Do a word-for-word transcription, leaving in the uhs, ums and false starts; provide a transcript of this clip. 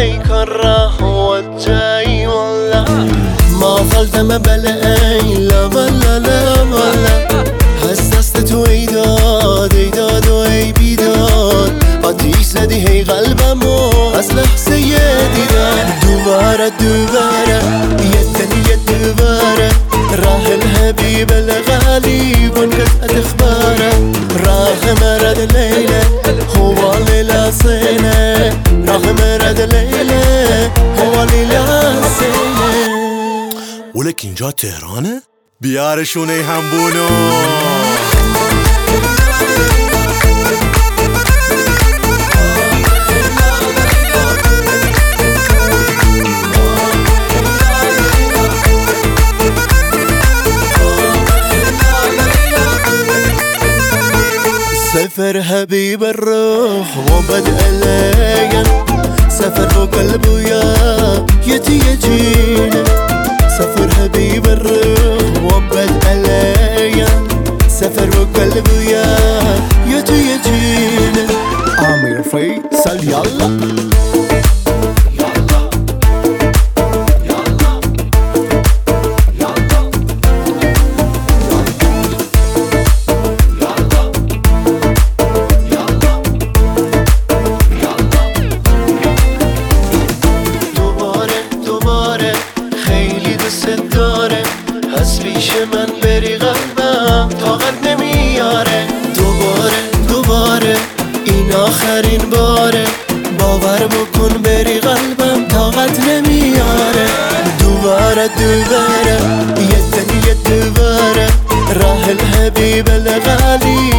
كره وجهي والله ما فلتم بلعي لا ولا لا ولا حسست تو ایداد ایداد و ای بیداد آتیش زدی هی قلبمو از لحظه دیدن دوباره دوباره یدنی ید دوباره راه الحبيب الغالي وانقطعت اخباره راه مرد ليلى هو ليلى صينه راه مرد ليلى هو ليلى صينه ولك اینجا تهرانه؟ بیارشونه همبونو سفر حبيب الروح وبدء الليل سفر وقلب ويا يتي يجينا سفر حبيب الروح وبدء الليل سفر وقلب ويا يتي يجينا عامر فيصل يلا پیش من بری قلبم طاقت نمیاره دوباره دوباره این آخرین باره باور بکن بری قلبم طاقت نمیاره دوباره دوباره یه دنیا دوباره راه الحبیب الغالی